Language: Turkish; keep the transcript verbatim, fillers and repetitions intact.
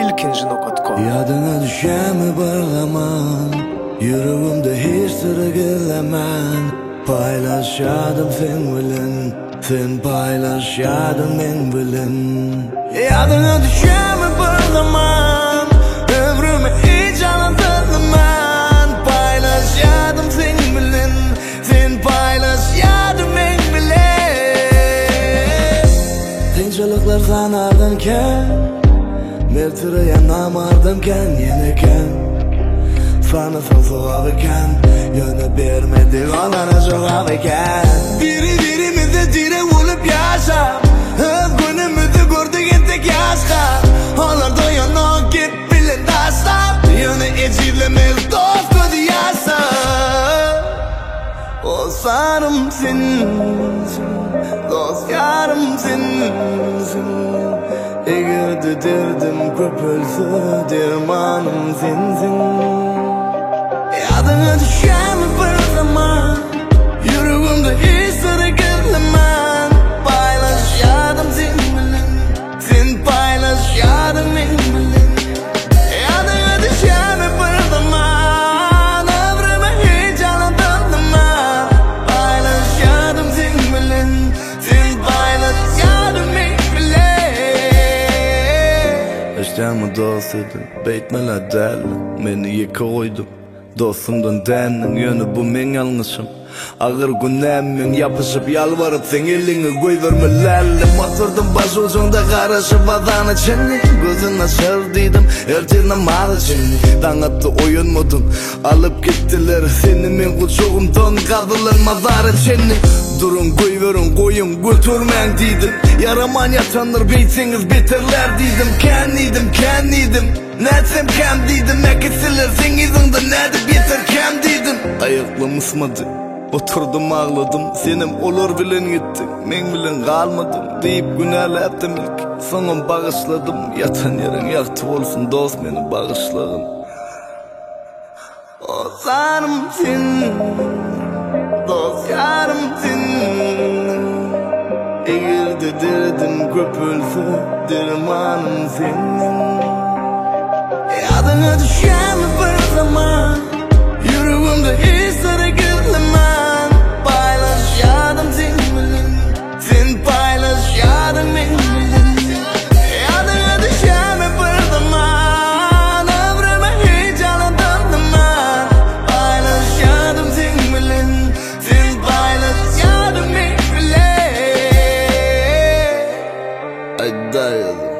ilkinci nokta com. Yadına düşemi bir zaman, yüreğimde hiç sıra gelemen. Paylaşadım sen bilen, sen paylaşadım men bilen. Yadına düşemi bir zaman, ömrümü hiç anlatırman. Paylaşadım sen bilen, sen paylaşadım men bilen. Kıyınçılıklar sanardanken, mertireye namardanken yeneken. Sana soğuk iken, yöne vermedik onlara soğuk iken. Biri birimize dire olup yaşam, öz günümüzü gördük ettik yaşka. Onlar da yana git bilin taşlar, yöne içilemez dost gözü yaşa. O sarım sensin, dost yarım sensin. Eğer de derdim köpülse dermanım sensin. Yadına düşen bir zaman, yüreğimde hiç sıra gelemen. Paylaşadım sen bilen, sen paylaşadım men bilen. Yadına düşen bir zaman, ömrümü hiç anlatırman. Paylaşadım sen bilen, sen paylaşadım men bilen. İşte dost edin, beytmeler derli, beni yıka koydum. Dostumdan denin yönü bu men yanlışım. Ağır günlemin yapışıp yalvarıp sen elini koyvermelerle. Oturdum baş ucunda karışıp adana çenli. Gözüne sırdıydım ertene malı çenli. Dağıttı oyun modun alıp gittiler seni. Men kuçuğumdan kaldılar mazarı çenli. Durun koyverin koyun götürmen dedim. Yaraman yatanır beyseniz beterler dedim. Kendiydim kendiydim, netsem kendiydim. Ekisiler sen izinde nerede biter kendiydim. Ayaklarım ısmadı, oturdum ağladım. Senim olur bilen gittin, men bilen kalmadım deyip günahlardım ilk. Sonra bağışladım, yatan yerin yaktı olsun dost beni bağışladın. O sanım sen, dost yarım sen. Eğer de derdim köpülse dermanım senin. Yadına düşen bir zaman, yüreğimde hiç sıra gelemen. Paylaşadım sen bilen, sen paylaşadım men bilen. Yadına düşen bir zaman, ömrümü hiç anlatırman. Paylaşadım sen bilen, sen paylaşadım men bilen. Ay dayadım.